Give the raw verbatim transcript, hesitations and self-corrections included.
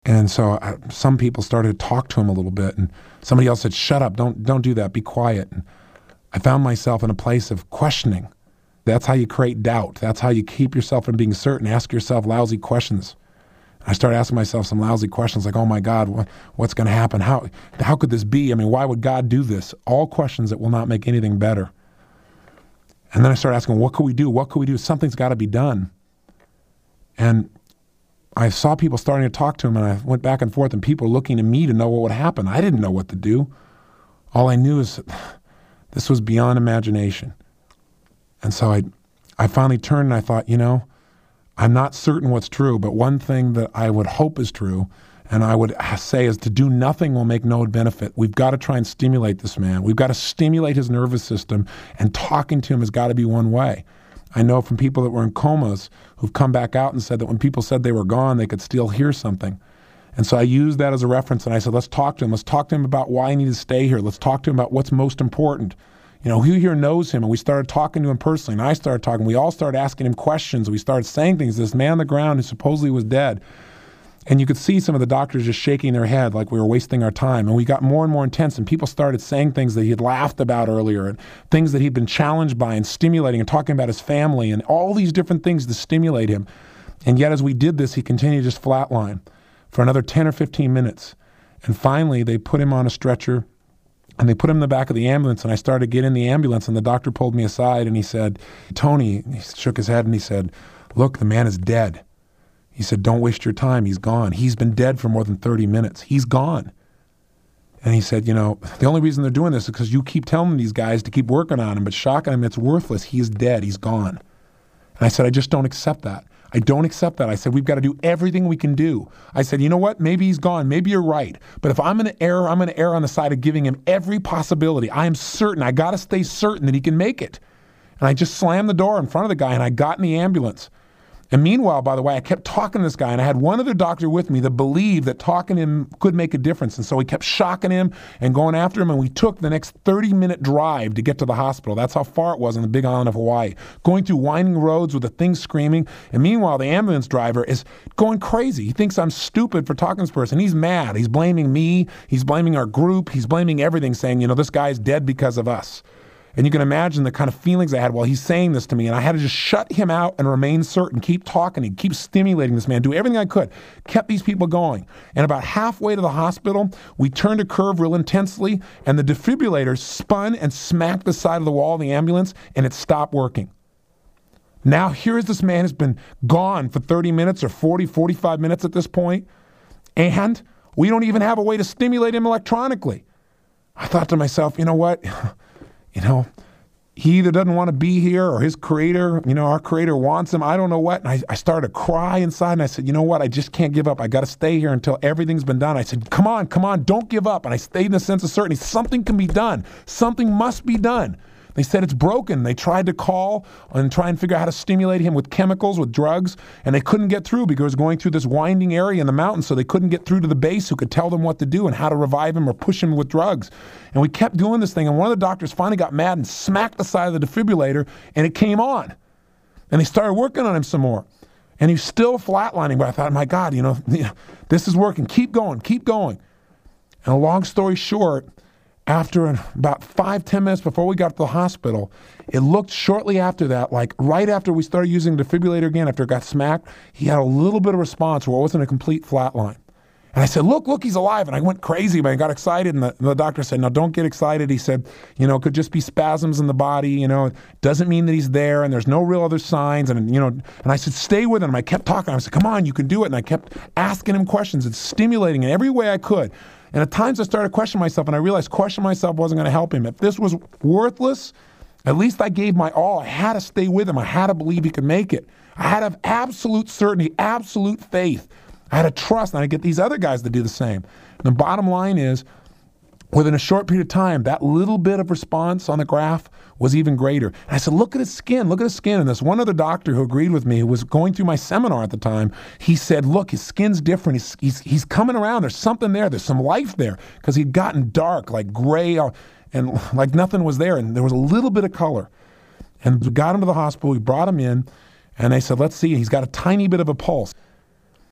And so I, some people started to talk to him a little bit, and somebody else said, shut up, don't don't do that, be quiet. And I found myself in a place of questioning. That's how you create doubt. That's how you keep yourself from being certain. Ask yourself lousy questions. I started asking myself some lousy questions like, oh my God, what, what's going to happen? How how could this be? I mean, why would God do this? All questions that will not make anything better. And then I started asking, what could we do? What could we do? Something's got to be done. And I saw people starting to talk to him, and I went back and forth, and people were looking to me to know what would happen. I didn't know what to do. All I knew is this was beyond imagination. And so I, I finally turned and I thought, you know, I'm not certain what's true, but one thing that I would hope is true, and I would say, is to do nothing will make no benefit. We've got to try and stimulate this man. We've got to stimulate his nervous system, and talking to him has got to be one way. I know from people that were in comas who've come back out and said that when people said they were gone, they could still hear something. And so I used that as a reference, and I said, let's talk to him. Let's talk to him about why he needs to stay here. Let's talk to him about what's most important. You know, who here knows him? And we started talking to him personally, and I started talking. We all started asking him questions. We started saying things. This man on the ground who supposedly was dead. And you could see some of the doctors just shaking their head like we were wasting our time. And we got more and more intense, and people started saying things that he had laughed about earlier, and things that he'd been challenged by, and stimulating and talking about his family and all these different things to stimulate him. And yet as we did this, he continued to just flatline for another ten or fifteen minutes. And finally, they put him on a stretcher, and they put him in the back of the ambulance, and I started to get in the ambulance, and the doctor pulled me aside, and he said, Tony, he shook his head, and he said, look, the man is dead. He said, don't waste your time. He's gone. He's been dead for more than thirty minutes. He's gone. And he said, you know, the only reason they're doing this is because you keep telling these guys to keep working on him, but shocking him, it's worthless. He is dead. He's gone. And I said, I just don't accept that. I don't accept that. I said, we've got to do everything we can do. I said, you know what? Maybe he's gone. Maybe you're right. But if I'm going to err, I'm going to err on the side of giving him every possibility. I am certain. I got to stay certain that he can make it. And I just slammed the door in front of the guy, and I got in the ambulance. And meanwhile, by the way, I kept talking to this guy, and I had one other doctor with me that believed that talking to him could make a difference. And so we kept shocking him and going after him, and we took the next thirty-minute drive to get to the hospital. That's how far it was on the big island of Hawaii, going through winding roads with the thing screaming. And meanwhile, the ambulance driver is going crazy. He thinks I'm stupid for talking to this person. He's mad. He's blaming me. He's blaming our group. He's blaming everything, saying, you know, this guy's dead because of us. And you can imagine the kind of feelings I had while he's saying this to me. And I had to just shut him out and remain certain, keep talking, and keep stimulating this man, do everything I could, kept these people going. And about halfway to the hospital, we turned a curve real intensely, and the defibrillator spun and smacked the side of the wall of the ambulance, and it stopped working. Now here's this man who's been gone for thirty minutes or forty, forty-five minutes at this point, and we don't even have a way to stimulate him electronically. I thought to myself, you know what? You know, he either doesn't want to be here, or his creator, you know, our creator wants him. I don't know what. And I, I started to cry inside, and I said, you know what? I just can't give up. I got to stay here until everything's been done. I said, come on, come on, don't give up. And I stayed in a sense of certainty. Something can be done. Something must be done. They said it's broken. They tried to call and try and figure out how to stimulate him with chemicals, with drugs, and they couldn't get through because it was going through this winding area in the mountains, so they couldn't get through to the base who could tell them what to do and how to revive him or push him with drugs. And we kept doing this thing, and one of the doctors finally got mad and smacked the side of the defibrillator, and it came on. And they started working on him some more. And he was still flatlining, but I thought, my God, you know, this is working. Keep going, keep going. And a long story short, after about five, ten minutes before we got to the hospital, it looked shortly after that, like right after we started using the defibrillator again, after it got smacked, he had a little bit of response where it wasn't a complete flatline. And I said, look, look, he's alive. And I went crazy, man. I got excited. And the, the doctor said, no, don't get excited. He said, you know, it could just be spasms in the body. You know, it doesn't mean that he's there. And there's no real other signs. And, you know, and I said, stay with him. I kept talking. I said, come on, you can do it. And I kept asking him questions and stimulating in every way I could. And at times I started questioning myself, and I realized questioning myself wasn't going to help him. If this was worthless, at least I gave my all. I had to stay with him. I had to believe he could make it. I had to have absolute certainty, absolute faith. I had to trust, and I had to get these other guys to do the same. And the bottom line is, within a short period of time, that little bit of response on the graph was even greater. And I said, look at his skin, look at his skin. And this one other doctor who agreed with me, who was going through my seminar at the time, he said, look, his skin's different. He's, he's, he's coming around. There's something there. There's some life there. Because he'd gotten dark, like gray, and like nothing was there. And there was a little bit of color. And we got him to the hospital. We brought him in. And they said, let's see. He's got a tiny bit of a pulse.